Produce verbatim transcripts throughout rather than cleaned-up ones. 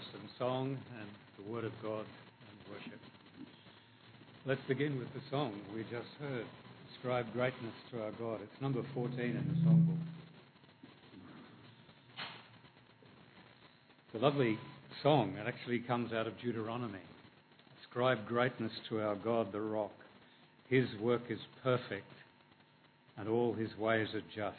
and song and the Word of God and worship. Let's begin with the song we just heard, Ascribe Greatness to Our God. It's number fourteen in the songbook. It's a lovely song. It actually comes out of Deuteronomy. Ascribe greatness to our God, the rock. His work is perfect, and all his ways are just.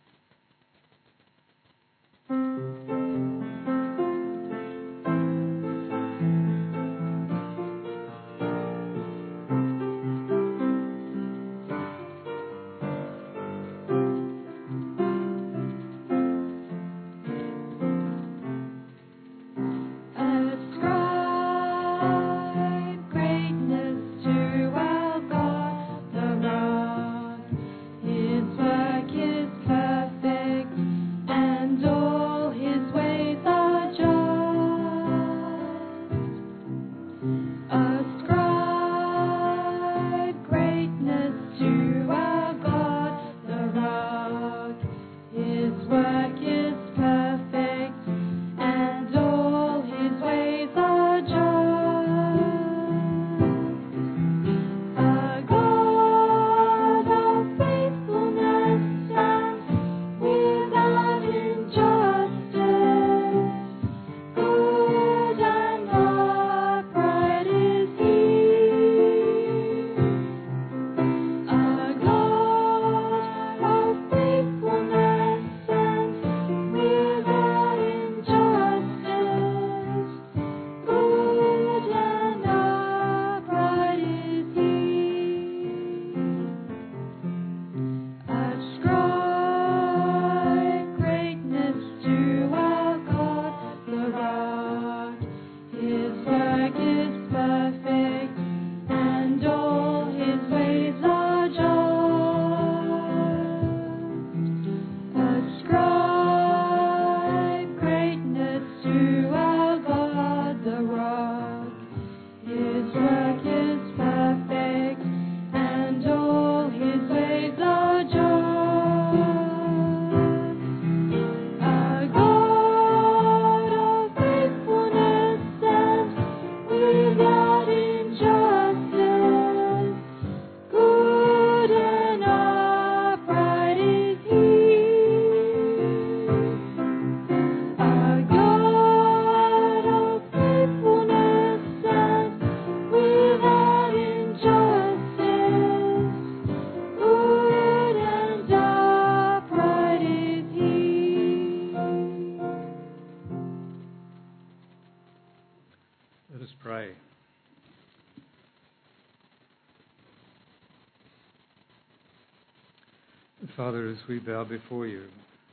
Father, as we bow before you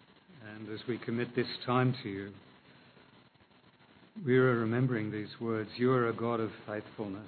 and as we commit this time to you, we are remembering these words. You are a God of faithfulness.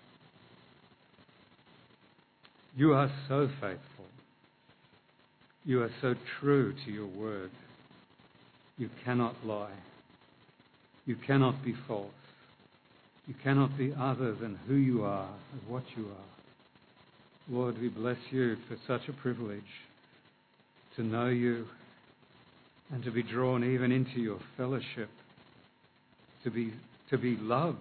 You are so faithful. You are so true to your word. You cannot lie. You cannot be false. You cannot be other than who you are and what you are. Lord, we bless you for such a privilege to know you and to be drawn even into your fellowship, to be, to be loved,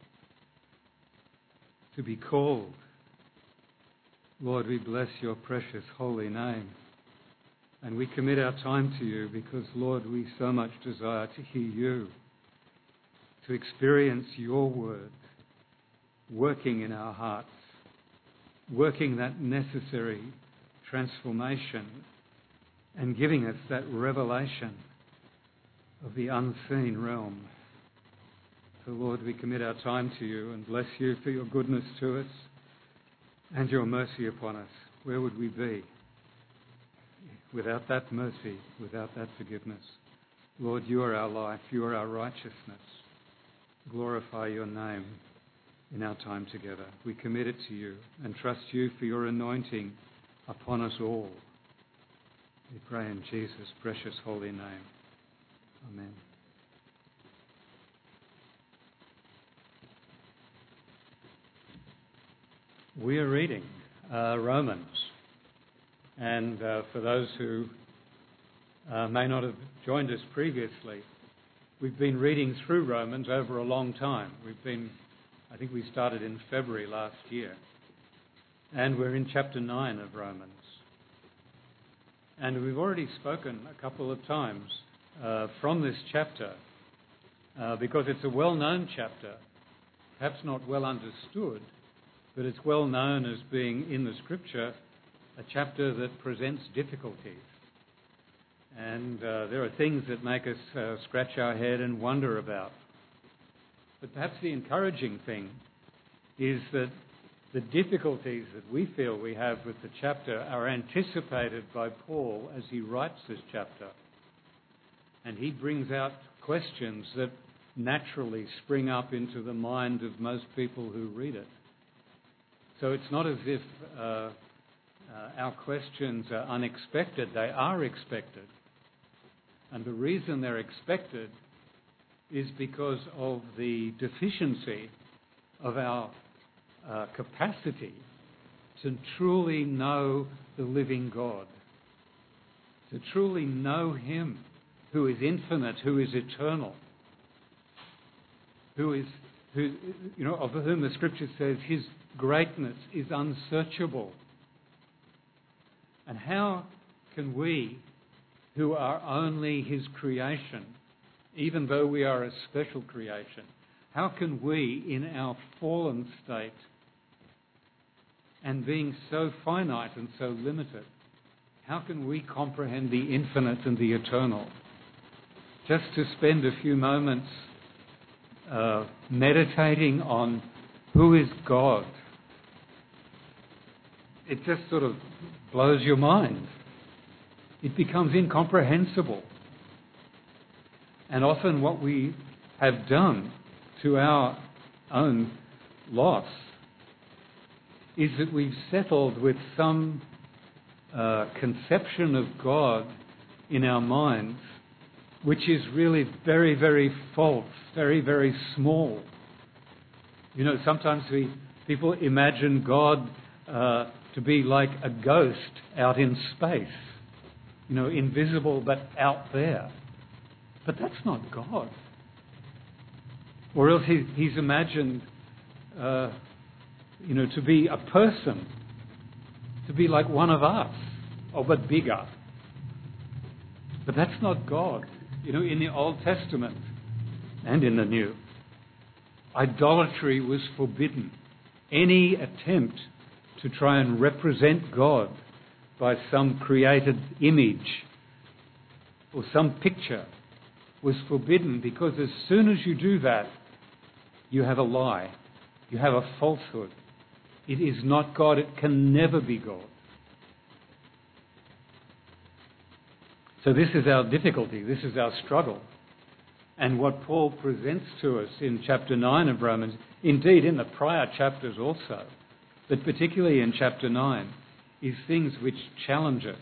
to be called. Lord, we bless your precious holy name. And we commit our time to you because, Lord, we so much desire to hear you, to experience your word working in our hearts, working that necessary transformation and giving us that revelation of the unseen realm. So, Lord, we commit our time to you and bless you for your goodness to us and your mercy upon us. Where would we be without that mercy, without that forgiveness? Lord, you are our life. You are our righteousness. Glorify your name in our time together. We commit it to you and trust you for your anointing upon us all. We pray in Jesus' precious holy name. Amen. We are reading uh, Romans. And uh, for those who uh, may not have joined us previously, We've been reading through Romans over a long time. We've been, I think we started in February last year. And we're in chapter nine of Romans. And we've already spoken a couple of times uh, from this chapter uh, because it's a well-known chapter, perhaps not well understood, but it's well known as being in the Scripture a chapter that presents difficulties. And uh, there are things that make us uh, scratch our head and wonder about. But perhaps the encouraging thing is that the difficulties that we feel we have with the chapter are anticipated by Paul as he writes this chapter. And he brings out questions that naturally spring up into the mind of most people who read it. So it's not as if uh, uh, our questions are unexpected. They are expected. And the reason they're expected is because of the deficiency of our uh, capacity to truly know the living God, to truly know Him who is infinite, who is eternal, who is, who, you know, of whom the Scripture says His greatness is unsearchable. And how can we, who are only His creation, even though we are a special creation, how can we, in our fallen state, and being so finite and so limited, how can we comprehend the infinite and the eternal? Just to spend a few moments uh, meditating on who is God, it just sort of blows your mind. It becomes incomprehensible. And often what we have done to our own loss is that we've settled with some uh, conception of God in our minds, which is really very, very false, very, very small. You know, sometimes we people imagine God uh, to be like a ghost out in space, you know, invisible but out there. But that's not God. Or else he, he's imagined, uh, you know, to be a person, to be like one of us, or but bigger. But that's not God. You know, in the Old Testament and in the New, idolatry was forbidden. Any attempt to try and represent God by some created image or some picture was forbidden, because as soon as you do that, you have a lie. You have a falsehood. It is not God. It can never be God. So this is our difficulty. This is our struggle. And what Paul presents to us in chapter nine of Romans, indeed in the prior chapters also, but particularly in chapter nine, is things which challenge us.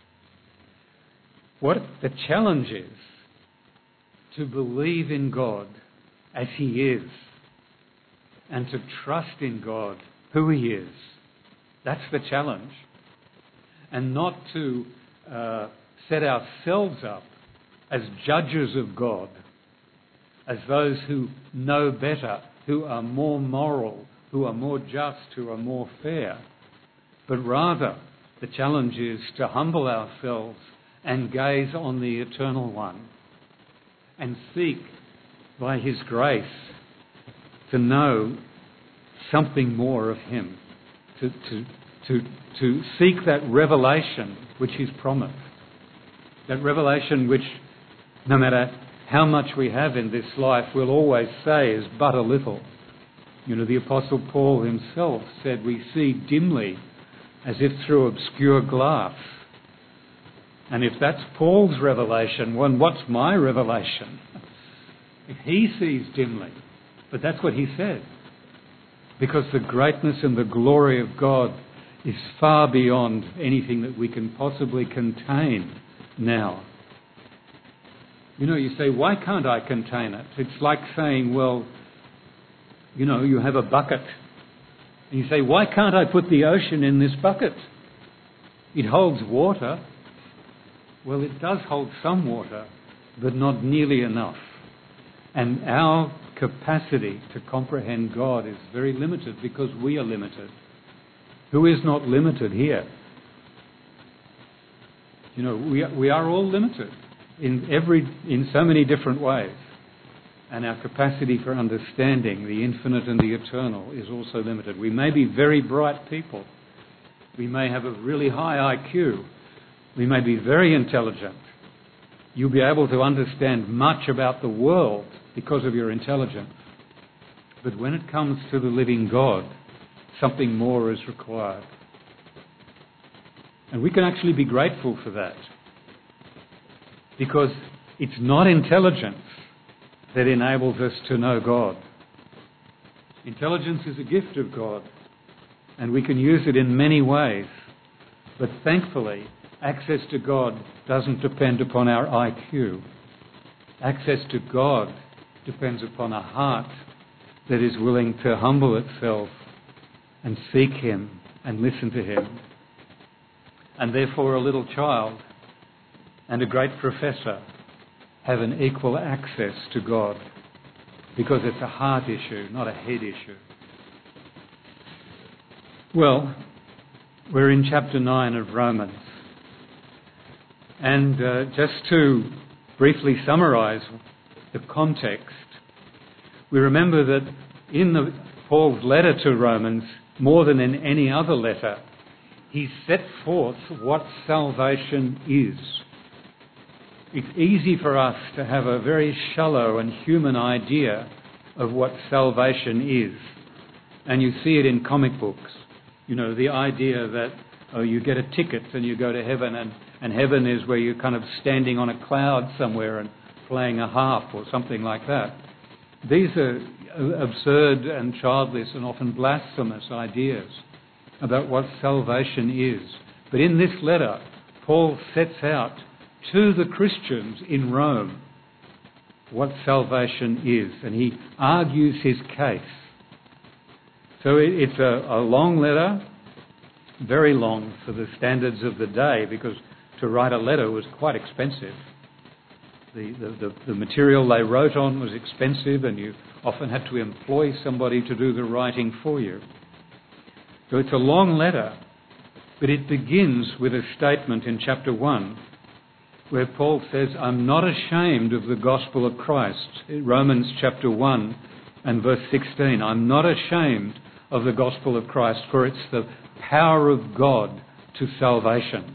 What the challenge is to believe in God as He is, and to trust in God who He is. That's the challenge. And not to uh, set ourselves up as judges of God, as those who know better, who are more moral, who are more just, who are more fair. But rather, the challenge is to humble ourselves and gaze on the Eternal One and seek, by His grace, to know something more of Him, to, to, to, to seek that revelation which He's promised. That revelation which, no matter how much we have in this life, we'll always say is but a little. You know, the Apostle Paul himself said, we see dimly as if through obscure glass. And if that's Paul's revelation, well, what's my revelation? If he sees dimly. But that's what he said. Because the greatness and the glory of God is far beyond anything that we can possibly contain now. You know, you say, why can't I contain it? It's like saying, well, you know, you have a bucket. And you say, why can't I put the ocean in this bucket? It holds water. Well, it does hold some water, but not nearly enough. And our capacity to comprehend God is very limited because we are limited. Who is not limited here? You know, we are, we are all limited in every in so many different ways. And our capacity for understanding the infinite and the eternal is also limited. We may be very bright people. We may have a really high I Q. We may be very intelligent. You'll be able to understand much about the world because of your intelligence. But when it comes to the living God, something more is required. And we can actually be grateful for that. Because it's not intelligence that enables us to know God. Intelligence is a gift of God, and we can use it in many ways. But thankfully, access to God doesn't depend upon our I Q. Access to God depends upon a heart that is willing to humble itself and seek Him and listen to Him. And therefore a little child and a great professor have an equal access to God because it's a heart issue, not a head issue. Well, we're in chapter nine of Romans. And uh, just to briefly summarise the context, we remember that in the, Paul's letter to Romans, more than in any other letter, he set forth what salvation is. It's easy for us to have a very shallow and human idea of what salvation is. And you see it in comic books. You know, the idea that oh, you get a ticket and you go to heaven, and, and heaven is where you're kind of standing on a cloud somewhere and playing a harp or something like that. These are absurd and childish and often blasphemous ideas about what salvation is. But in this letter, Paul sets out to the Christians in Rome what salvation is, and he argues his case. So it's a, a long letter, very long for the standards of the day, because to write a letter was quite expensive. The, the, the, the material they wrote on was expensive, and you often had to employ somebody to do the writing for you. So it's a long letter, but it begins with a statement in chapter one where Paul says, I'm not ashamed of the gospel of Christ. In Romans chapter one and verse sixteen, I'm not ashamed of the gospel of Christ, for it's the power of God to salvation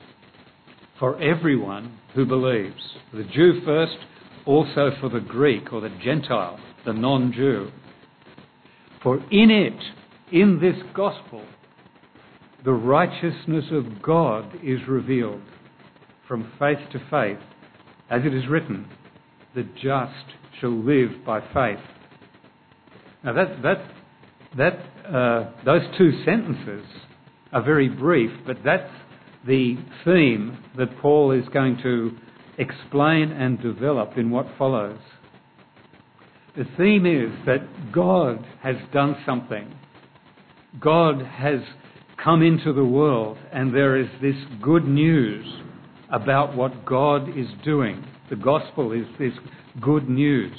for everyone who believes. For the Jew first, also for the Greek or the Gentile, the non-Jew. For in it, in this gospel, the righteousness of God is revealed from faith to faith, as it is written, the just shall live by faith. Now that that that uh, those two sentences are very brief, but that's the theme that Paul is going to explain and develop in what follows. The theme is that God has done something. God has come into the world, and there is this good news about what God is doing. The gospel is this good news.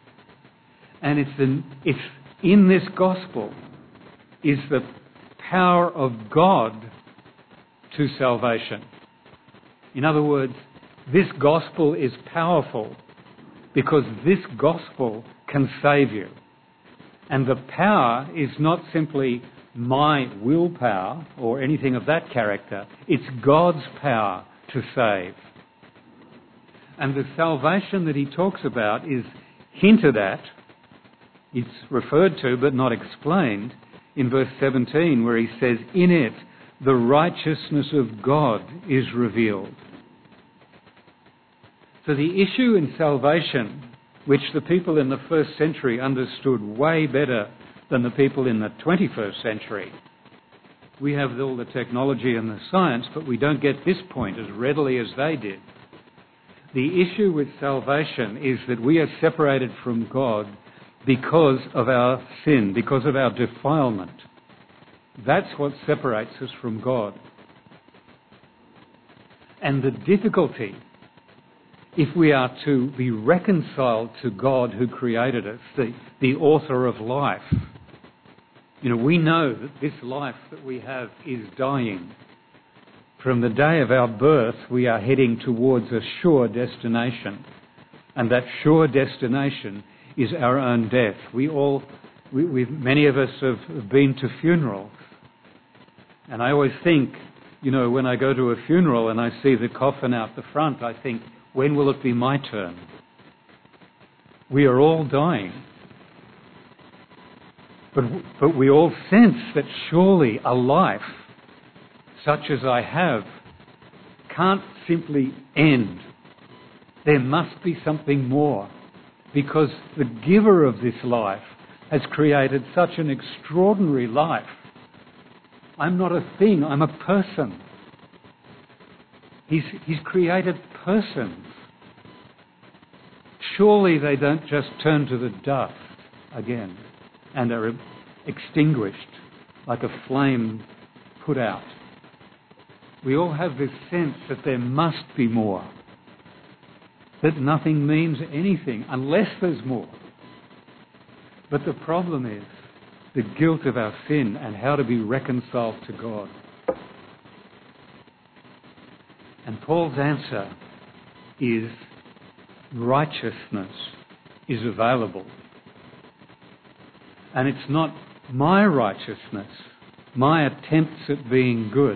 And it's in, it's in this gospel is the power of God to salvation. In other words, this gospel is powerful because this gospel can save you. And the power is not simply my willpower or anything of that character. It's God's power to save. And the salvation that he talks about is hinted at, it's referred to but not explained in verse seventeen, where he says, in it the righteousness of God is revealed. So the issue in salvation, which the people in the first century understood way better than the people in the twenty-first century. We have all the technology and the science, but we don't get this point as readily as they did. The issue with salvation is that we are separated from God because of our sin, because of our defilement. That's what separates us from God. And the difficulty if we are to be reconciled to God who created us, the, the author of life, you know, we know that this life that we have is dying. From the day of our birth, we are heading towards a sure destination. And that sure destination is our own death. We all, we, we've, many of us have been to funerals. And I always think, you know, when I go to a funeral and I see the coffin out the front, I think, when will it be my turn? We are all dying. But, but we all sense that surely a life such as I have can't simply end. There must be something more, because the giver of this life has created such an extraordinary life. I'm not a thing, I'm a person. He's, he's created persons. Surely they don't just turn to the dust again and are extinguished like a flame put out. We all have this sense that there must be more, that nothing means anything unless there's more. But the problem is the guilt of our sin and how to be reconciled to God. And Paul's answer is righteousness is available. And it's not my righteousness, my attempts at being good,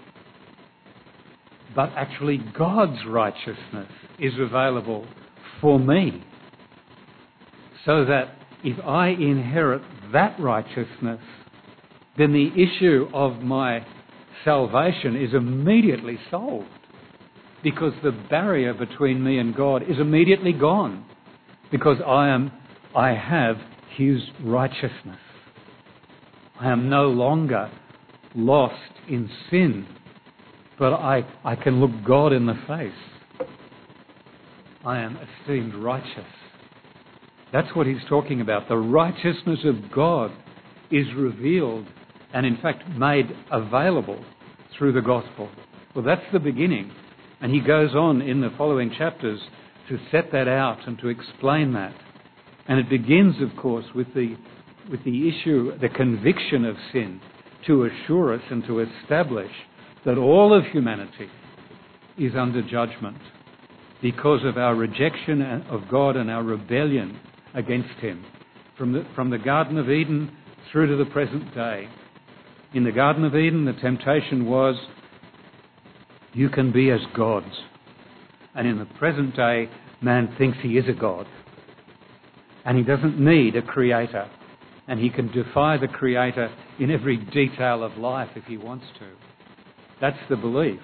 but actually God's righteousness is available for me. So that if I inherit that righteousness, then the issue of my salvation is immediately solved, because the barrier between me and God is immediately gone, because I am, I have His righteousness. I am no longer lost in sin, but I, I can look God in the face. I am esteemed righteous. That's what he's talking about. The righteousness of God is revealed and in fact made available through the gospel. Well, that's the beginning. And he goes on in the following chapters to set that out and to explain that. And it begins, of course, with the, with the issue, the conviction of sin, to assure us and to establish that all of humanity is under judgment because of our rejection of God and our rebellion against Him. From the, from the Garden of Eden through to the present day. In the Garden of Eden, the temptation was, you can be as gods. And in the present day, man thinks he is a god. And he doesn't need a creator. And he can defy the creator in every detail of life if he wants to. That's the belief.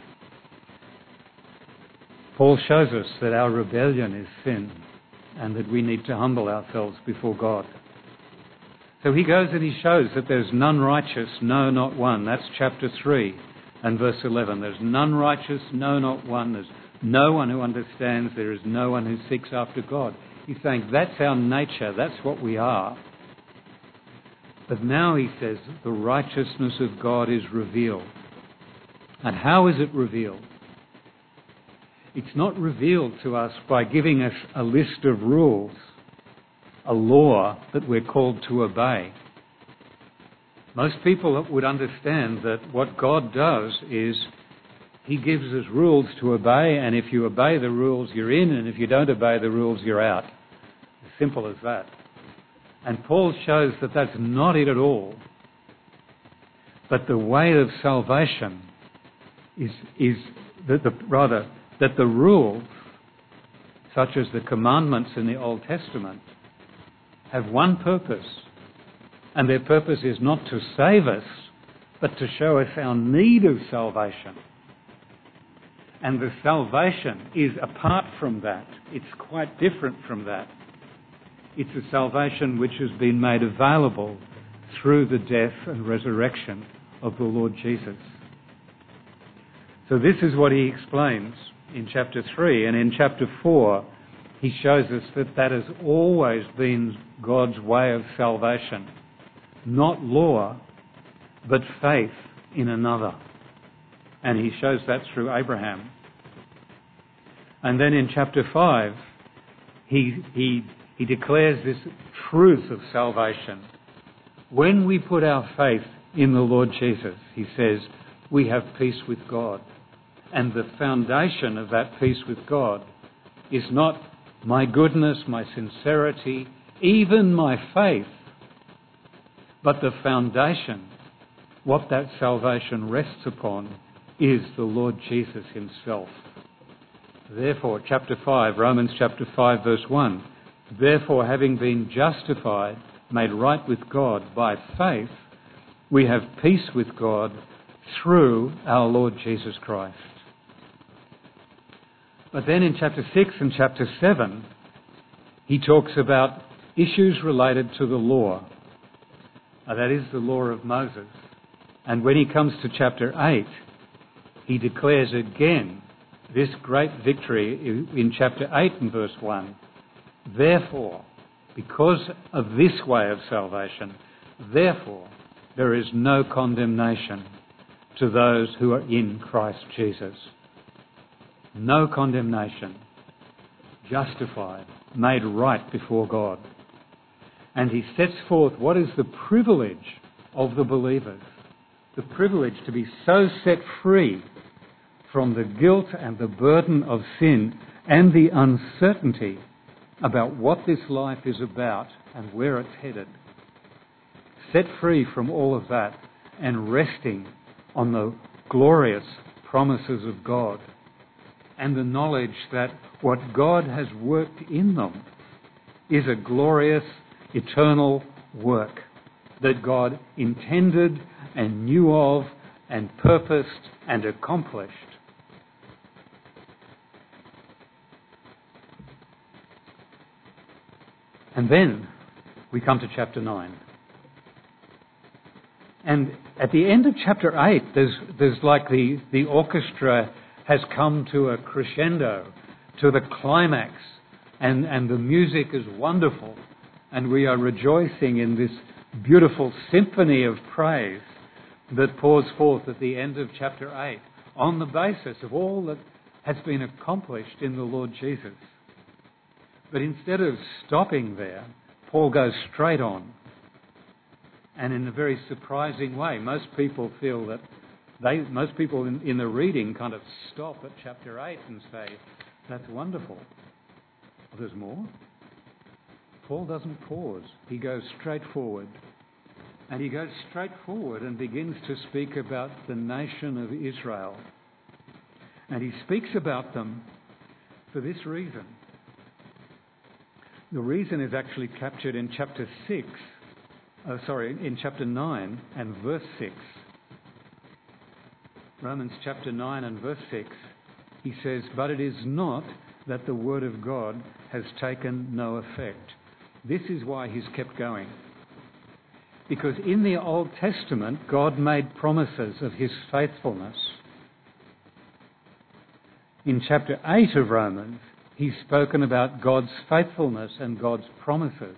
Paul shows us that our rebellion is sin and that we need to humble ourselves before God. So he goes and he shows that there's none righteous, no, not one. That's chapter three and verse eleven. There's none righteous, no, not one. There's no one who understands. There is no one who seeks after God. He's saying that's our nature. That's what we are. But now he says the righteousness of God is revealed. And how is it revealed? It's not revealed to us by giving us a list of rules, a law that we're called to obey. Most people would understand that what God does is He gives us rules to obey, and if you obey the rules, you're in, and if you don't obey the rules, you're out. As simple as that. And Paul shows that that's not it at all. But the way of salvation is, is that the, rather, that the rules, such as the commandments in the Old Testament, have one purpose. And their purpose is not to save us, but to show us our need of salvation. And the salvation is apart from that. It's quite different from that. It's a salvation which has been made available through the death and resurrection of the Lord Jesus. So this is what he explains in chapter three. And in chapter four, he shows us that that has always been God's way of salvation. Not law, but faith in another. And he shows that through Abraham. And then in chapter five, he, he, he declares this truth of salvation. When we put our faith in the Lord Jesus, he says, we have peace with God. And the foundation of that peace with God is not my goodness, my sincerity, even my faith, but the foundation, what that salvation rests upon, is the Lord Jesus himself. Therefore, chapter five, Romans chapter five, verse one, therefore, having been justified, made right with God by faith, we have peace with God through our Lord Jesus Christ. But then in chapter six and chapter seven, he talks about issues related to the law. Now, that is the law of Moses. And when he comes to chapter eight, he declares again this great victory in chapter eight and verse one. Therefore, because of this way of salvation, therefore, there is no condemnation to those who are in Christ Jesus. No condemnation. Justified, made right before God. And he sets forth what is the privilege of the believers. The privilege to be so set free from the guilt and the burden of sin and the uncertainty about what this life is about and where it's headed. Set free from all of that and resting on the glorious promises of God and the knowledge that what God has worked in them is a glorious, eternal work that God intended and knew of and purposed and accomplished. And then we come to chapter nine. And at the end of chapter eight, there's, there's like the, the orchestra has come to a crescendo, to the climax, and, and the music is wonderful, and we are rejoicing in this beautiful symphony of praise that pours forth at the end of chapter eight on the basis of all that has been accomplished in the Lord Jesus. But instead of stopping there, Paul goes straight on. And in a very surprising way, most people feel that they, most people in, in the reading kind of stop at chapter eight and say, that's wonderful. Well, there's more. Paul doesn't pause. He goes straight forward. And he goes straight forward and begins to speak about the nation of Israel. And he speaks about them for this reason. The reason is actually captured in chapter six, oh, sorry, in chapter nine and verse six. Romans chapter nine and verse six, he says, but it is not that the word of God has taken no effect. This is why he's kept going. Because in the Old Testament, God made promises of his faithfulness. In chapter eight of Romans, he's spoken about God's faithfulness and God's promises.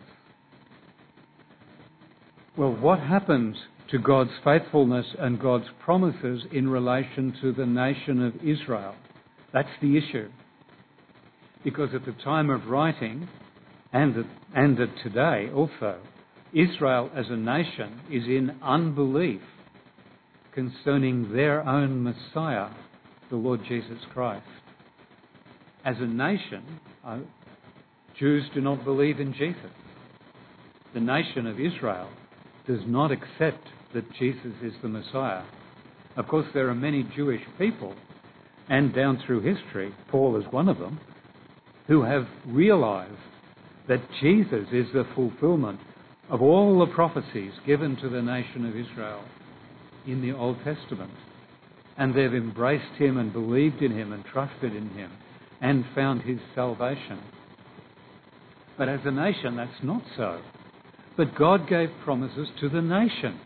Well, what happens to God's faithfulness and God's promises in relation to the nation of Israel? That's the issue. Because at the time of writing, and at, and at today also, Israel as a nation is in unbelief concerning their own Messiah, the Lord Jesus Christ. As a nation, uh, Jews do not believe in Jesus. The nation of Israel does not accept that Jesus is the Messiah. Of course, there are many Jewish people, and down through history, Paul is one of them, who have realized that Jesus is the fulfillment of all the prophecies given to the nation of Israel in the Old Testament. And they've embraced him and believed in him and trusted in him and found his salvation. But as a nation, that's not so. But God gave promises to the nation.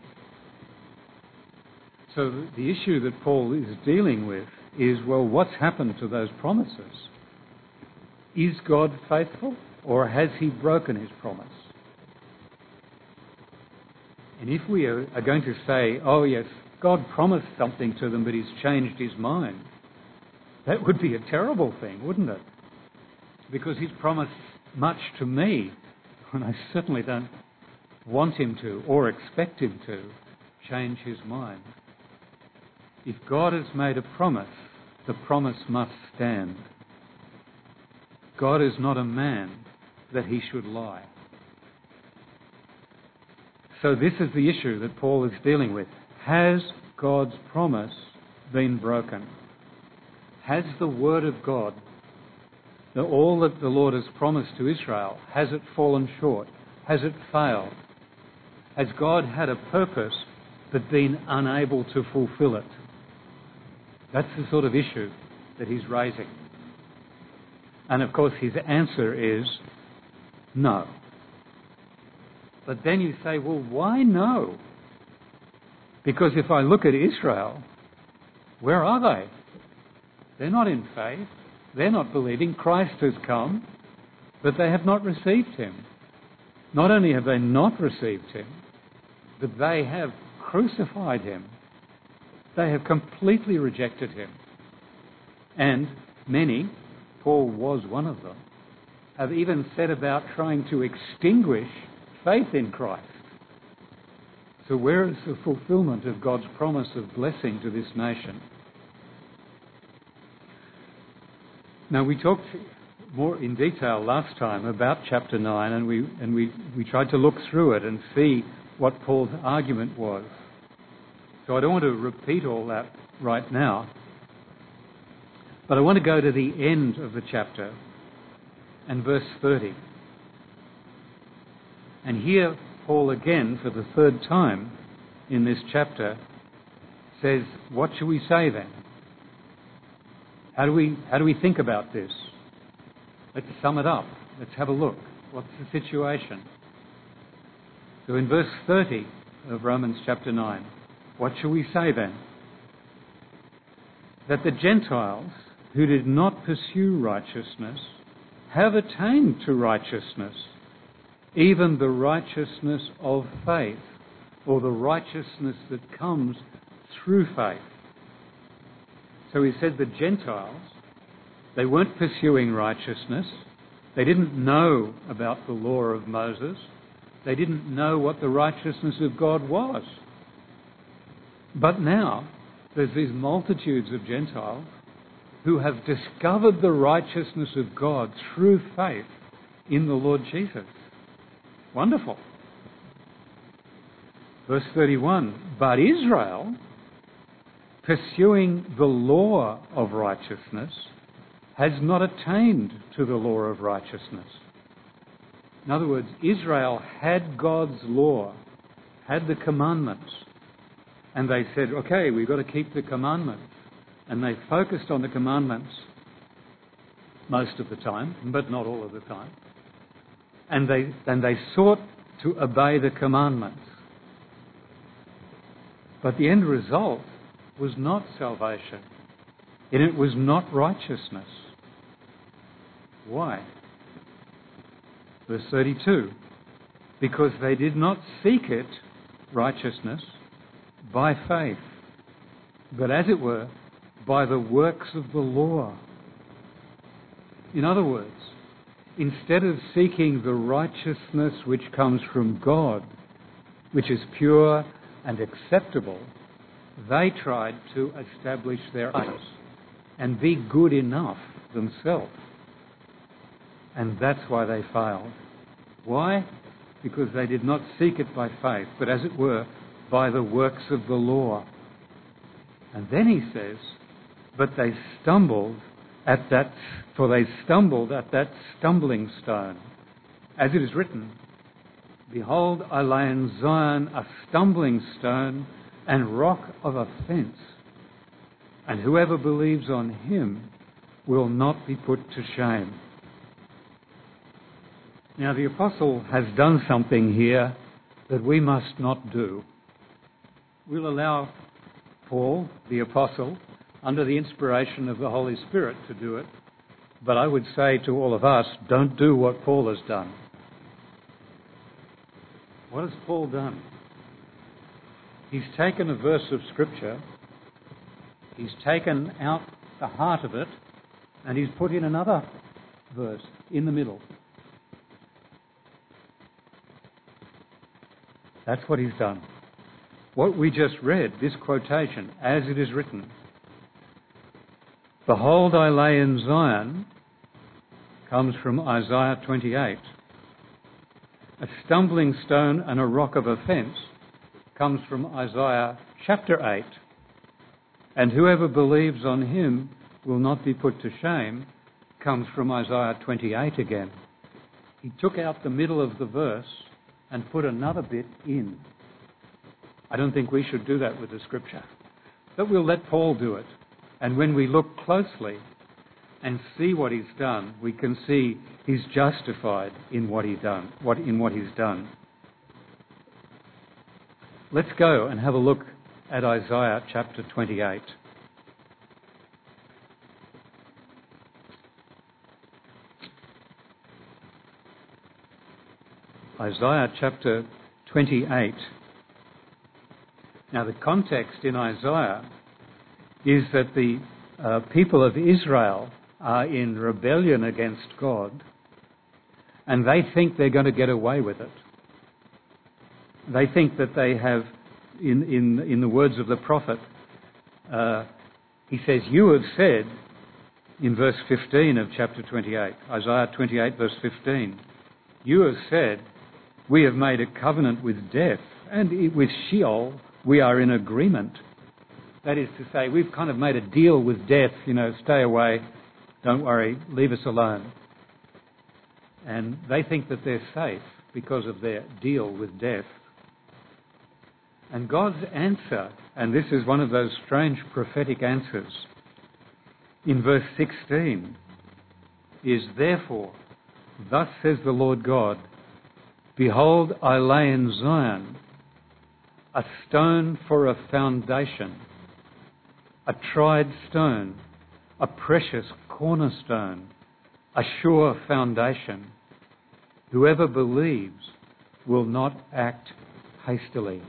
So the issue that Paul is dealing with is, well, what's happened to those promises? Is God faithful, or has he broken his promise? And if we are going to say, oh yes, God promised something to them, but he's changed his mind, that would be a terrible thing, wouldn't it? because he's promised much to me, and I certainly don't want him to or expect him to change his mind. If God has made a promise, the promise must stand. God is not a man that he should lie. So this is the issue that Paul is dealing with. Has God's promise been broken? Has the word of God, the, all that the Lord has promised to Israel, has it fallen short? Has it failed? Has God had a purpose but been unable to fulfill it? That's the sort of issue that he's raising. And of course his answer is no. But then you say, well, why no? Because if I look at Israel, where are they? They're not in faith. They're not believing. Christ has come, but they have not received him. Not only have they not received him, but they have crucified him. They have completely rejected him. And many, Paul was one of them, have even set about trying to extinguish faith in Christ. So where is the fulfillment of God's promise of blessing to this nation? Now, we talked more in detail last time about chapter nine, and we and we, we tried to look through it and see what Paul's argument was. So I don't want to repeat all that right now, but I want to go to the end of the chapter and verse thirty. And here Paul again, for the third time in this chapter, says, what shall we say then? How do we, how do we think about this? Let's sum it up. Let's have a look. What's the situation? So in verse thirty of Romans chapter nine, what shall we say then? That the Gentiles who did not pursue righteousness have attained to righteousness, even the righteousness of faith, or the righteousness that comes through faith. So he said the Gentiles, they weren't pursuing righteousness. They didn't know about the law of Moses. They didn't know what the righteousness of God was. But now there's these multitudes of Gentiles who have discovered the righteousness of God through faith in the Lord Jesus. Wonderful. Verse thirty-one, but Israel, pursuing the law of righteousness, has not attained to the law of righteousness. In other words, Israel had God's law, had the commandments, and they said, okay, we've got to keep the commandments. And they focused on the commandments most of the time, but not all of the time. And they, and they sought to obey the commandments. But the end result was not salvation, and it was not righteousness. Why? Verse thirty-two, because they did not seek it, righteousness, by faith, but as it were, by the works of the law. In other words, instead of seeking the righteousness which comes from God, which is pure and acceptable, they tried to establish their own and be good enough themselves. And that's why they failed. Why? Because they did not seek it by faith, but as it were, by the works of the law. And then he says, but they stumbled at that, for they stumbled at that stumbling stone. As it is written, behold, I lay in Zion a stumbling stone and rock of offence, and whoever believes on him will not be put to shame. Now the apostle has done something here that we must not do. We'll allow Paul, the apostle, under the inspiration of the Holy Spirit to do it, but I would say to all of us, don't do what Paul has done. What has Paul done? He's taken a verse of Scripture, he's taken out the heart of it, and he's put in another verse. in the middle. That's what he's done. What we just read, this quotation, as it is written, "Behold, I lay in Zion," comes from Isaiah twenty-eight. "A stumbling stone and a rock of offence," comes from Isaiah chapter eight. "And whoever believes on him will not be put to shame," comes from Isaiah twenty-eight again. He took out the middle of the verse and put another bit in. I don't think we should do that with the scripture, but we'll let Paul do it. And when we look closely and see what he's done, we can see he's justified in what he done, what in what he's done. Let's go and have a look at Isaiah chapter twenty-eight. Isaiah chapter twenty-eight. Now, the context in Isaiah is that the uh, people of Israel are in rebellion against God, and they think they're going to get away with it. They think that they have, in, in, in the words of the prophet, uh, he says, "You have said," in verse fifteen of chapter twenty-eight, Isaiah twenty-eight, verse fifteen, "You have said, we have made a covenant with death, and with Sheol we are in agreement." That is to say, we've kind of made a deal with death, you know, stay away, don't worry, leave us alone. And they think that they're safe because of their deal with death. And God's answer, and this is one of those strange prophetic answers, in verse sixteen, is, "Therefore, thus says the Lord God, behold, I lay in Zion a stone for a foundation, a tried stone, a precious cornerstone, a sure foundation. Whoever believes will not act hastily."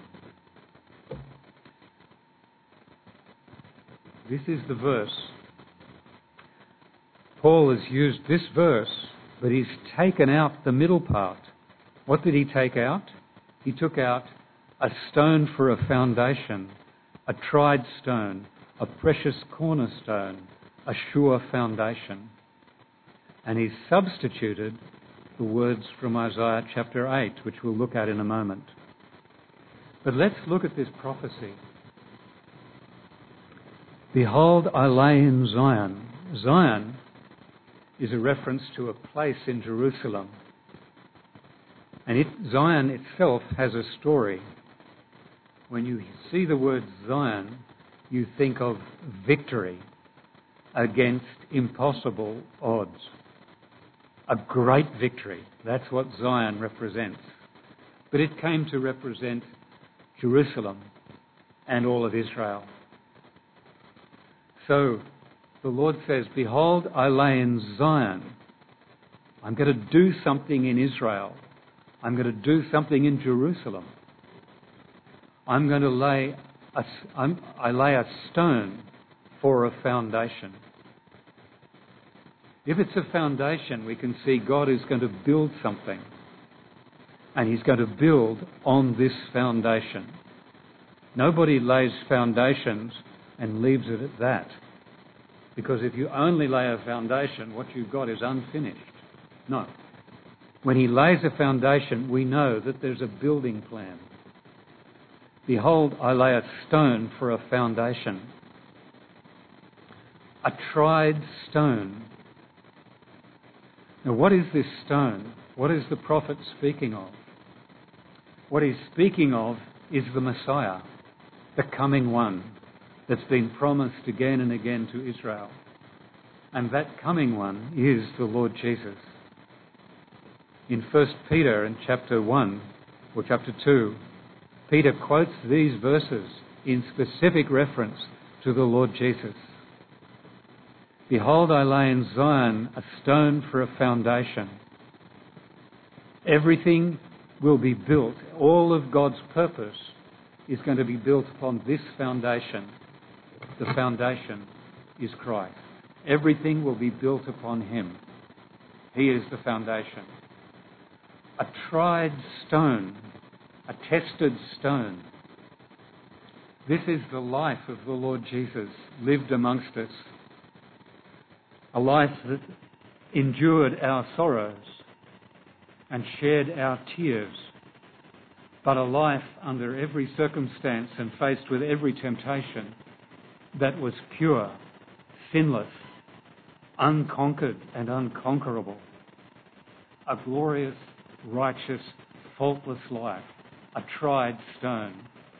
This is the verse. Paul has used this verse, but he's taken out the middle part. What did he take out? He took out a stone for a foundation, a tried stone, a precious cornerstone, a sure foundation. And he substituted the words from Isaiah chapter eight, which we'll look at in a moment. But let's look at this prophecy. "Behold, I lay in Zion." Zion is a reference to a place in Jerusalem. And it, Zion itself has a story. When you see the word Zion, you think of victory against impossible odds. A great victory. That's what Zion represents. But it came to represent Jerusalem and all of Israel. So the Lord says, "Behold, I lay in Zion." I'm going to do something in Israel. I'm going to do something in Jerusalem. I'm going to lay a, I'm, I lay a stone for a foundation. If it's a foundation, we can see God is going to build something. And He's going to build on this foundation. Nobody lays foundations and leaves it at that. Because if you only lay a foundation, what you've got is unfinished. No. When He lays a foundation, we know that there's a building plan. "Behold, I lay a stone for a foundation." A tried stone. Now, what is this stone? What is the prophet speaking of? What he's speaking of is the Messiah, the coming one that's been promised again and again to Israel. And that coming one is the Lord Jesus. In First Peter in chapter one, or chapter two, Peter quotes these verses in specific reference to the Lord Jesus. "Behold, I lay in Zion a stone for a foundation." Everything will be built. All of God's purpose is going to be built upon this foundation. The foundation is Christ. Everything will be built upon Him. He is the foundation. A tried stone, a tested stone. This is the life of the Lord Jesus lived amongst us. A life that endured our sorrows and shared our tears, but a life under every circumstance and faced with every temptation that was pure, sinless, unconquered and unconquerable. A glorious, righteous, faultless life, a tried stone.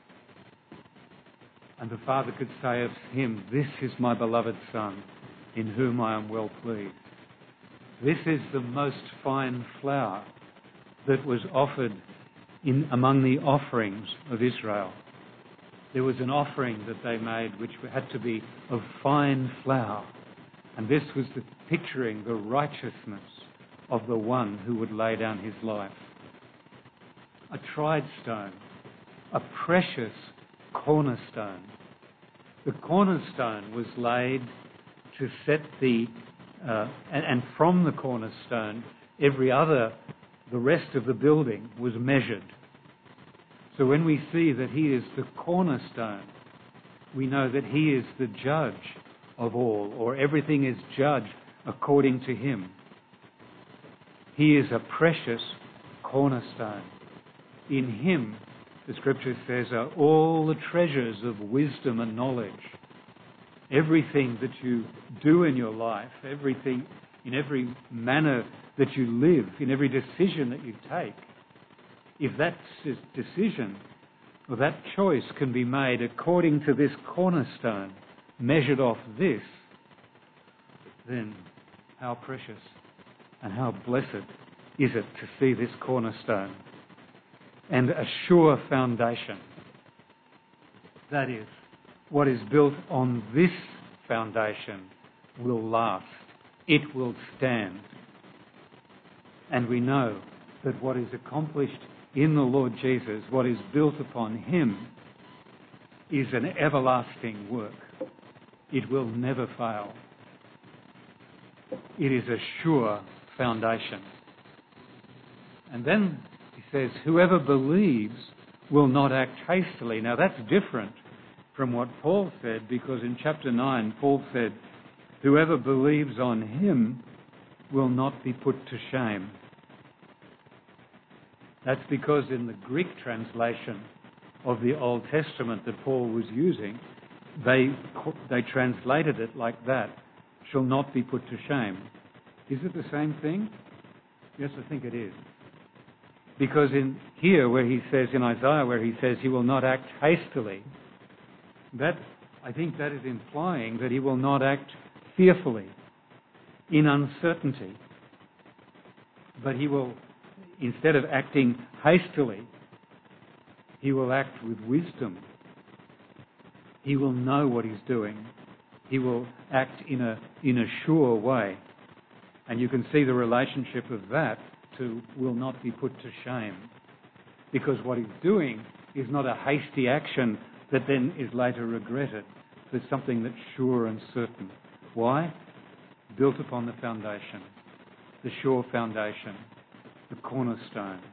And the Father could say of him, "This is my beloved Son, in whom I am well pleased." This is the most fine flour that was offered in among the offerings of Israel. There was an offering that they made which had to be of fine flour, and this was the picturing the righteousness of the one who would lay down his life. A tried stone, a precious cornerstone. The cornerstone was laid to set the, uh, and, and from the cornerstone, every other, the rest of the building was measured. So when we see that he is the cornerstone, we know that he is the judge of all, or everything is judged according to him. He is a precious cornerstone. In him, the scripture says, are all the treasures of wisdom and knowledge. Everything that you do in your life, everything, in every manner that you live, in every decision that you take, if that decision or that choice can be made according to this cornerstone, measured off this, then how precious and how blessed is it to see this cornerstone and a sure foundation. That is, what is built on this foundation will last. It will stand. And we know that what is accomplished in the Lord Jesus, what is built upon him, is an everlasting work. It will never fail. It is a sure foundation. And then he says, whoever believes will not act hastily. Now that's different from what Paul said, because in chapter nine, Paul said, whoever believes on him will not be put to shame. That's because in the Greek translation of the Old Testament that Paul was using, they, they translated it like that, shall not be put to shame. Is it the same thing? Yes, I think it is. Because in here where he says, in Isaiah where he says he will not act hastily, that, I think that is implying that he will not act fearfully, in uncertainty, but he will, instead of acting hastily, he will act with wisdom. He will know what he's doing. He will act in a, in a sure way. And you can see the relationship of that to will not be put to shame. Because what he's doing is not a hasty action that then is later regretted. It's something that's sure and certain. Why? Built upon the foundation, the sure foundation, the cornerstone.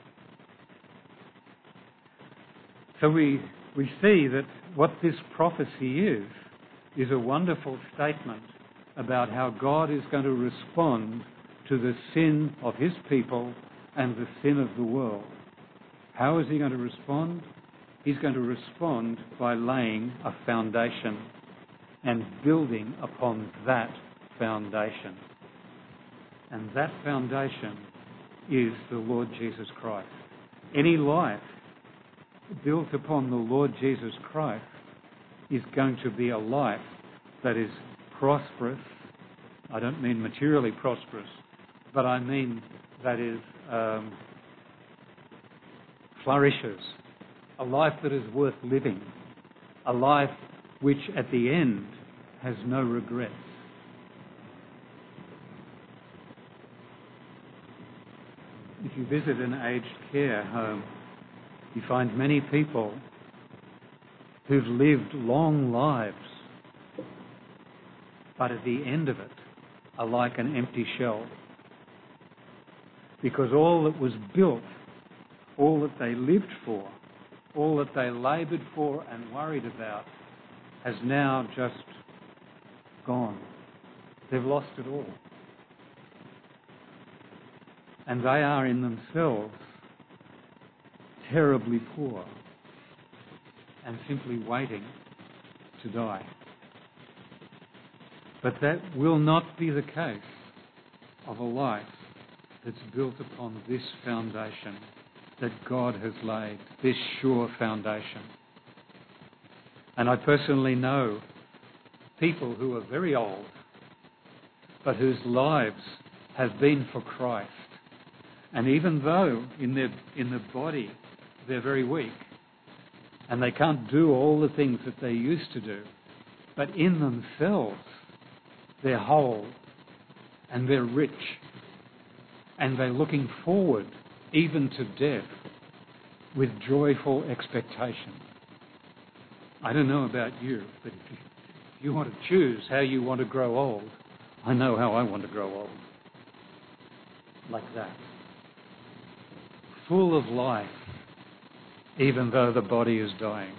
So we we see that what this prophecy is, is a wonderful statement about how God is going to respond to the sin of his people and the sin of the world. How is he going to respond? He's going to respond by laying a foundation and building upon that foundation. And that foundation is the Lord Jesus Christ. Any life built upon the Lord Jesus Christ is going to be a life that is prosperous. I don't mean materially prosperous, but I mean that is um, flourishes. A life that is worth living. A life which at the end has no regrets. If you visit an aged care home, you find many people who've lived long lives, but at the end of it are like an empty shell. because all that was built, all that they lived for, all that they laboured for and worried about has now just gone. They've lost it all. And they are in themselves terribly poor and simply waiting to die. But that will not be the case of a life that's built upon this foundation that God has laid, this sure foundation. And I personally know people who are very old, but whose lives have been for Christ. And even though in their in the body they're very weak and they can't do all the things that they used to do, but in themselves they're whole and they're rich and they're looking forward even to death with joyful expectation. I don't know about you, but if you, if you want to choose how you want to grow old, I know how I want to grow old. Like that. Full of life, even though the body is dying.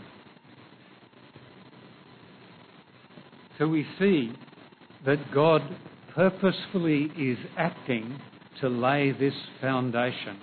So we see that God purposefully is acting to lay this foundation.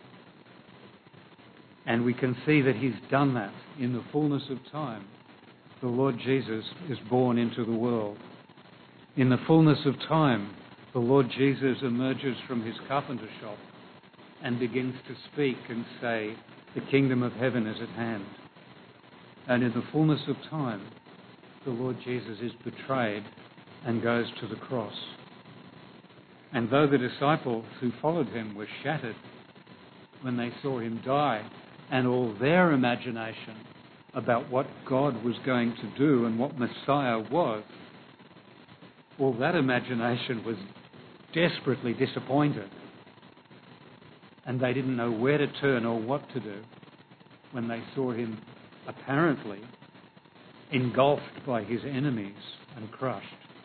And we can see that he's done that in the fullness of time. The Lord Jesus is born into the world. In the fullness of time, the Lord Jesus emerges from his carpenter shop and begins to speak and say, the kingdom of heaven is at hand. And in the fullness of time, the Lord Jesus is betrayed and goes to the cross. And though the disciples who followed him were shattered when they saw him die, and all their imagination about what God was going to do and what Messiah was, all that imagination was desperately disappointed. And they didn't know where to turn or what to do when they saw him apparently engulfed by his enemies and crushed.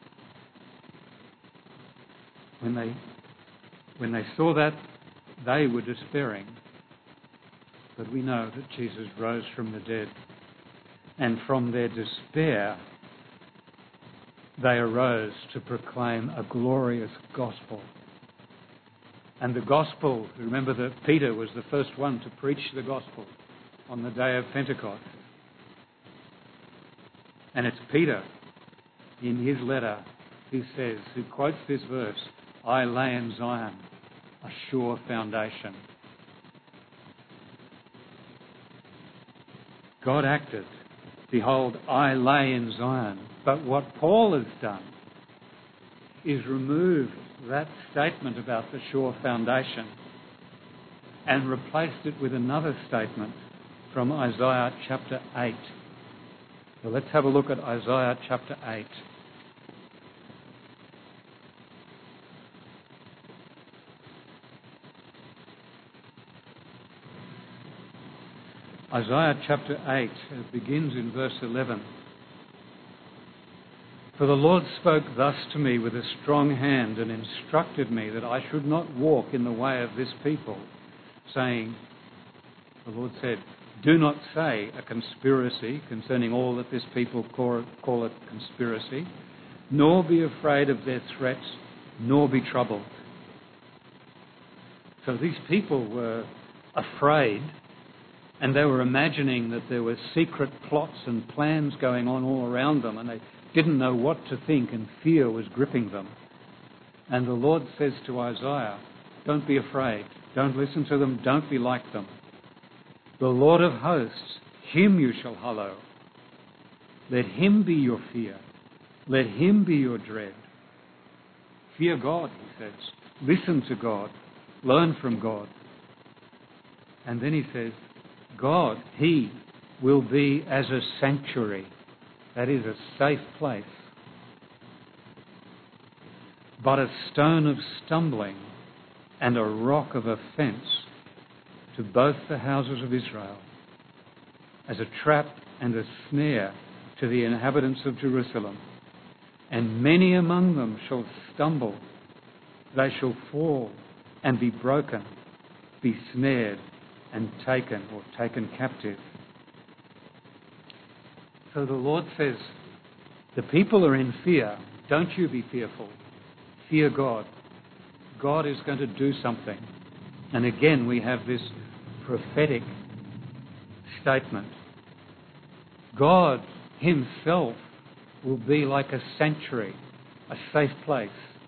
When they, when they saw that, they were despairing. But we know that Jesus rose from the dead. And from their despair, they arose to proclaim a glorious gospel. And the gospel, remember that Peter was the first one to preach the gospel on the day of Pentecost. And it's Peter, in his letter, who says, who quotes this verse, I lay in Zion a sure foundation. God acted. Behold, I lay in Zion. But what Paul has done is remove that statement about the sure foundation and replaced it with another statement from Isaiah chapter eight. So let's have a look at Isaiah chapter eight. Isaiah chapter eight begins in verse eleven. For the Lord spoke thus to me with a strong hand and instructed me that I should not walk in the way of this people, saying, the Lord said, do not say a conspiracy concerning all that this people call, call a conspiracy, nor be afraid of their threats, nor be troubled. So these people were afraid, and they were imagining that there were secret plots and plans going on all around them, and they didn't know what to think, and fear was gripping them. And the Lord says to Isaiah, don't be afraid, don't listen to them, don't be like them. The Lord of hosts, him you shall hallow. Let him be your fear, let him be your dread. Fear God, he says, listen to God, learn from God. And then he says, God, he will be as a sanctuary. That is a safe place. But a stone of stumbling and a rock of offence to both the houses of Israel, as a trap and a snare to the inhabitants of Jerusalem. And many among them shall stumble, they shall fall and be broken, be snared and taken or taken captive. So the Lord says, the people are in fear. Don't you be fearful. Fear God. God is going to do something. And again, we have this prophetic statement. God himself will be like a sanctuary, a safe place.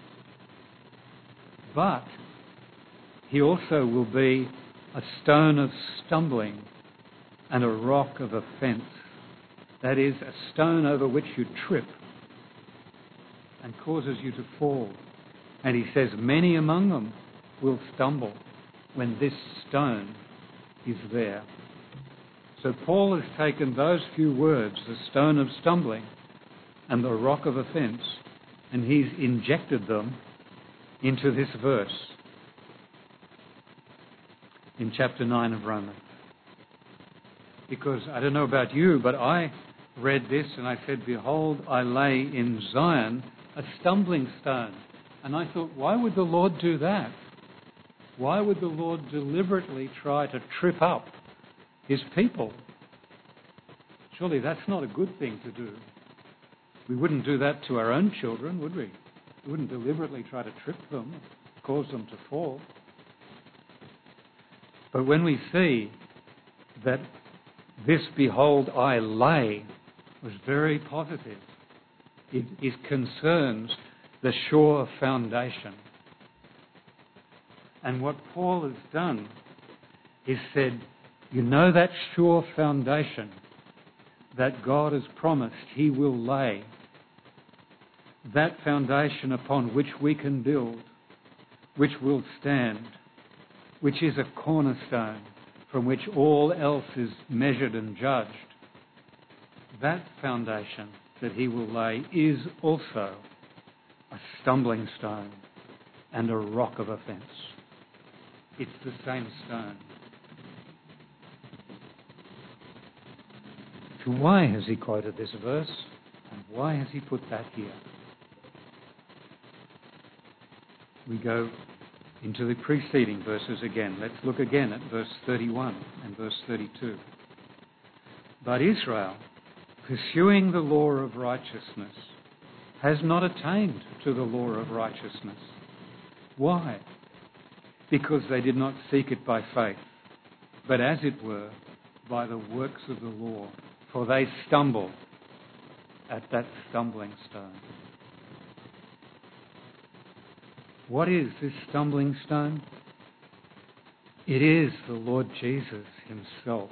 But he also will be a stone of stumbling and a rock of offence. That is, a stone over which you trip and causes you to fall. And he says, many among them will stumble when this stone is there. So Paul has taken those few words, the stone of stumbling and the rock of offence, and he's injected them into this verse in chapter nine of Romans. Because I don't know about you, but I read this and I said, behold, I lay in Zion a stumbling stone. And I thought, why would the Lord do that? Why would the Lord deliberately try to trip up his people? Surely that's not a good thing to do. We wouldn't do that to our own children, would we? We wouldn't deliberately try to trip them, cause them to fall. But when we see that this behold I lay was very positive, it, it concerns the sure foundation. And what Paul has done is said, you know that sure foundation that God has promised he will lay, that foundation upon which we can build, which will stand, which is a cornerstone from which all else is measured and judged. That foundation that he will lay is also a stumbling stone and a rock of offence. It's the same stone. So why has he quoted this verse? And why has he put that here? We go into the preceding verses again. Let's look again at verse thirty-one and verse thirty-two. But Israel, pursuing the law of righteousness, has not attained to the law of righteousness. Why? Because they did not seek it by faith, but as it were, by the works of the law. For they stumble at that stumbling stone. What is this stumbling stone? It is the Lord Jesus himself.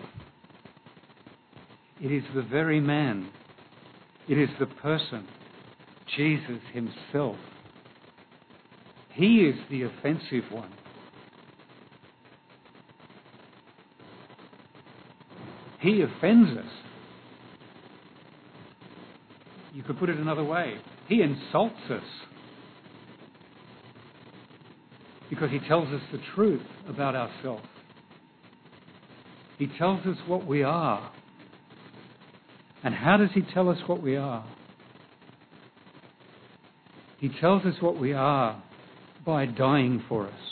It is the very man. It is the person, Jesus himself. He is the offensive one. He offends us. You could put it another way. He insults us because he tells us the truth about ourselves. He tells us what we are. And how does he tell us what we are? He tells us what we are by dying for us.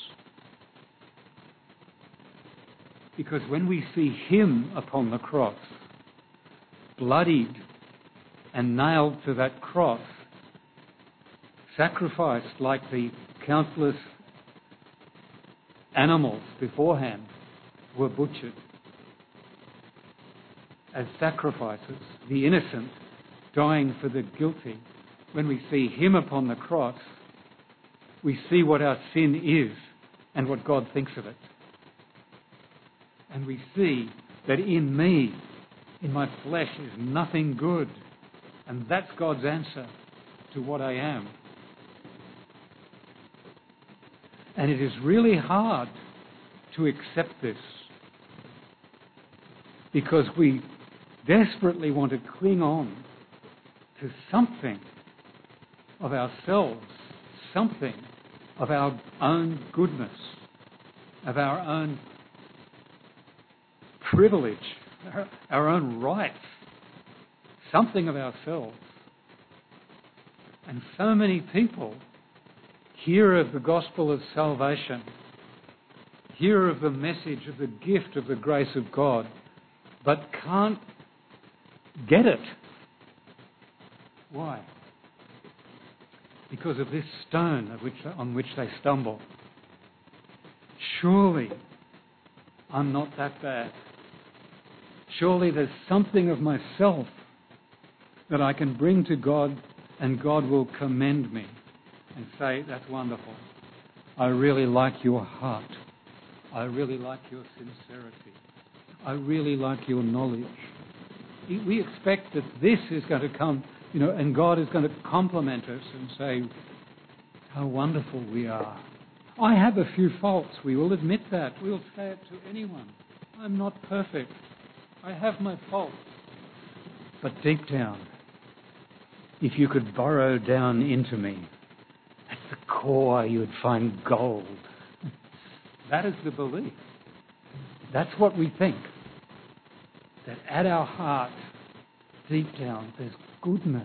Because when we see him upon the cross, bloodied and nailed to that cross, sacrificed like the countless animals beforehand were butchered as sacrifices, the innocent dying for the guilty. When we see him upon the cross, we see what our sin is and what God thinks of it. And we see that in me, in my flesh, is nothing good. And that's God's answer to what I am. And it is really hard to accept this because we desperately want to cling on to something of ourselves, something of our own goodness, of our own privilege, our, our own rights, something of ourselves. And so many people hear of the gospel of salvation hear of the message of the gift of the grace of God, but can't get it. Why? Because of this stone of which, on which they stumble. Surely I'm not that bad. Surely there's something of myself that I can bring to God, and God will commend me and say, that's wonderful. I really like your heart. I really like your sincerity. I really like your knowledge. We expect that this is going to come, you know, and God is going to compliment us and say, how wonderful we are. I have a few faults. We will admit that. We'll say it to anyone. I'm not perfect. I have my faults. But deep down, if you could burrow down into me, at the core you would find gold. That is the belief. That's what we think. That at our heart, deep down, there's goodness.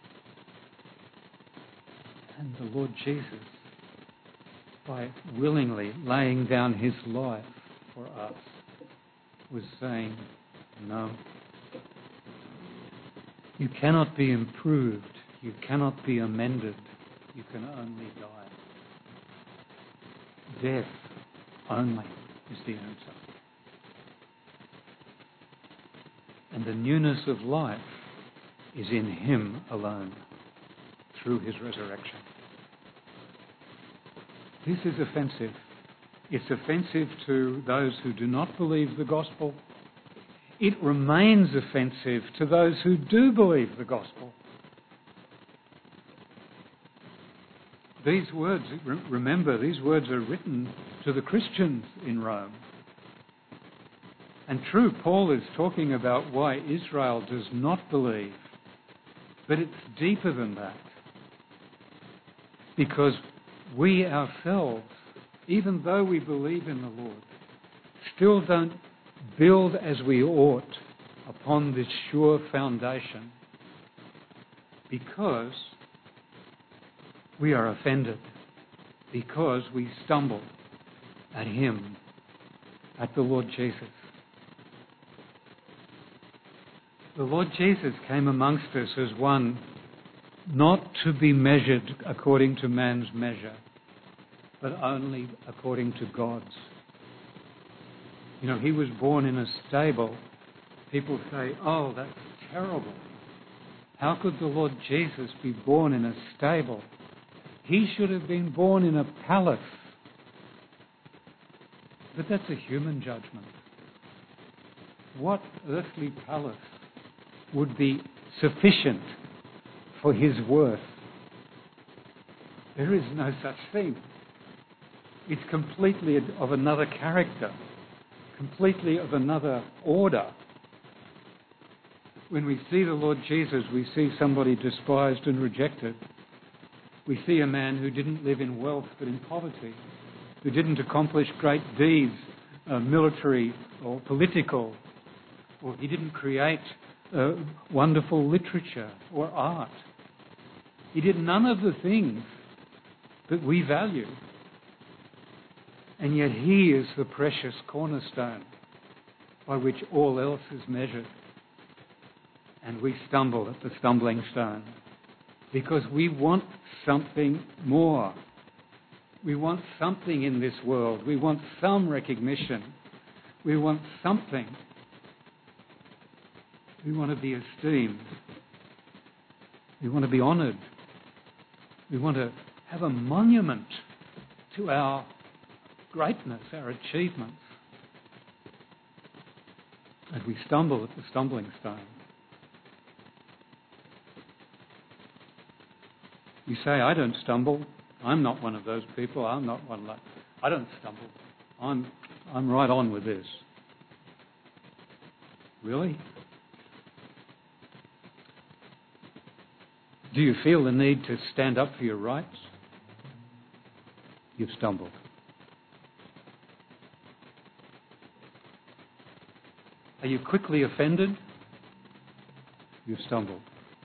And the Lord Jesus, by willingly laying down his life for us, was saying, no. You cannot be improved. You cannot be amended. You can only die. Death only is the answer. And the newness of life is in him alone, through his resurrection. This is offensive. It's offensive to those who do not believe the gospel. It remains offensive to those who do believe the gospel. These words, remember, these words are written to the Christians in Rome. And true, Paul is talking about why Israel does not believe. But it's deeper than that. Because we ourselves, even though we believe in the Lord, still don't build as we ought upon this sure foundation, because we are offended, because we stumble at him, at the Lord Jesus. The Lord Jesus came amongst us as one not to be measured according to man's measure, but only according to God's. You know, he was born in a stable. People say, oh, that's terrible. How could the Lord Jesus be born in a stable? He should have been born in a palace. But that's a human judgment. What earthly palace would be sufficient for his worth? There is no such thing. It's completely of another character, completely of another order. When we see the Lord Jesus, we see somebody despised and rejected. We see a man who didn't live in wealth but in poverty, who didn't accomplish great deeds, uh, military or political, or he didn't create uh, wonderful literature or art. He did none of the things that we value. And yet he is the precious cornerstone by which all else is measured. And we stumble at the stumbling stone because we want something more. We want something in this world. We want some recognition. We want something. We want to be esteemed. We want to be honoured. We want to have a monument to our greatness, our achievements. And we stumble at the stumbling stone. You say, I don't stumble. I'm not one of those people. I'm not one like... I don't stumble. I'm, I'm right on with this. Really? Do you feel the need to stand up for your rights? You've stumbled. Are you quickly offended? You've stumbled.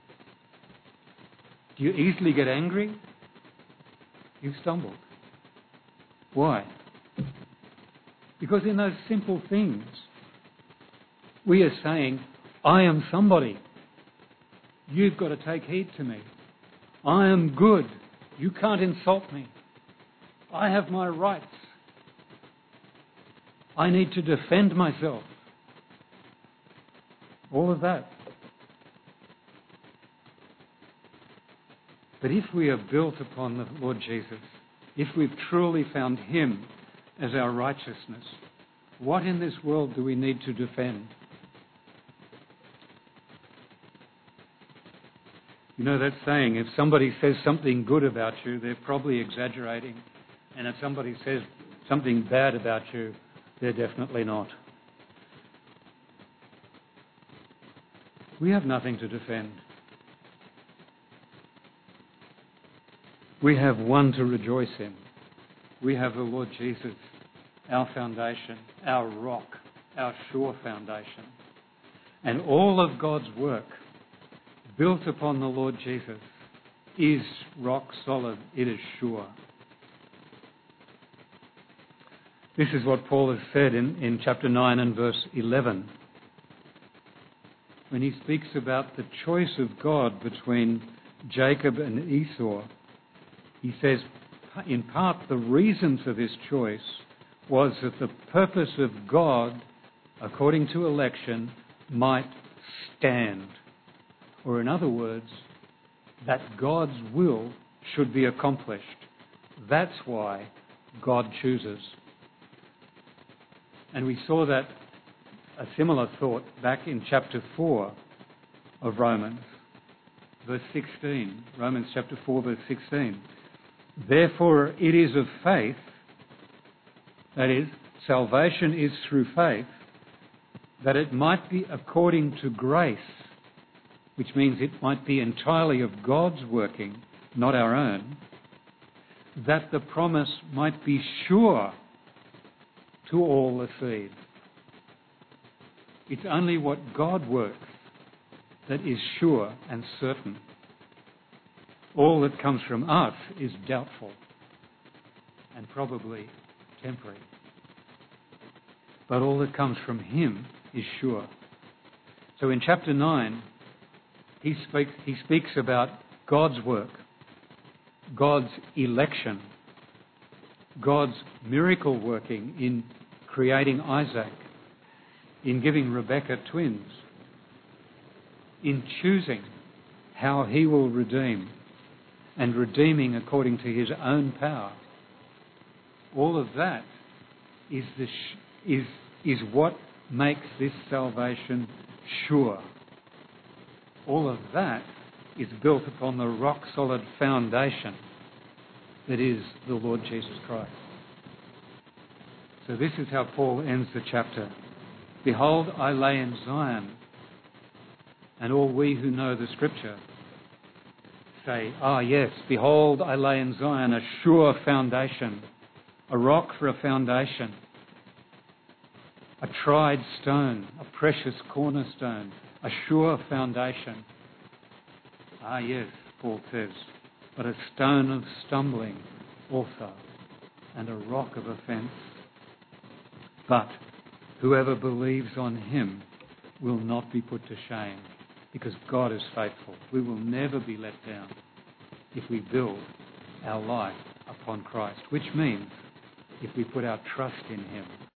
Do you easily get angry? You've stumbled. Why? Because in those simple things, we are saying, I am somebody. You've got to take heed to me. I am good. You can't insult me. I have my rights. I need to defend myself. All of that. But if we are built upon the Lord Jesus, if we've truly found Him as our righteousness, what in this world do we need to defend? You know that saying, if somebody says something good about you, they're probably exaggerating. And if somebody says something bad about you, they're definitely not. We have nothing to defend. We have one to rejoice in. We have the Lord Jesus, our foundation, our rock, our sure foundation. And all of God's work built upon the Lord Jesus is rock solid. It is sure. This is what Paul has said in, in chapter nine and verse eleven. When he speaks about the choice of God between Jacob and Esau, he says, in part, the reason for this choice was that the purpose of God, according to election, might stand. Or in other words, that God's will should be accomplished. That's why God chooses. And we saw that, a similar thought, back in chapter four of Romans, verse sixteen. Romans chapter four, verse sixteen. Therefore it is of faith, that is, salvation is through faith, that it might be according to grace, which means it might be entirely of God's working, not our own, that the promise might be sure to all the seed. It's only what God works that is sure and certain. All that comes from us is doubtful and probably temporary. But all that comes from Him is sure. So in chapter nine, he speaks, he speaks about God's work, God's election, God's miracle working in creating Isaac, in giving Rebekah twins, in choosing how He will redeem, and redeeming according to His own power. All of that is, the sh- is, is what makes this salvation sure. All of that is built upon the rock-solid foundation that is the Lord Jesus Christ. So this is how Paul ends the chapter. Behold, I lay in Zion, and all we who know the Scripture say, ah yes, behold, I lay in Zion a sure foundation, a rock for a foundation, a tried stone, a precious cornerstone, a sure foundation. Ah yes, Paul says, but a stone of stumbling also, and a rock of offence. But whoever believes on Him will not be put to shame, because God is faithful. We will never be let down if we build our life upon Christ, which means if we put our trust in Him.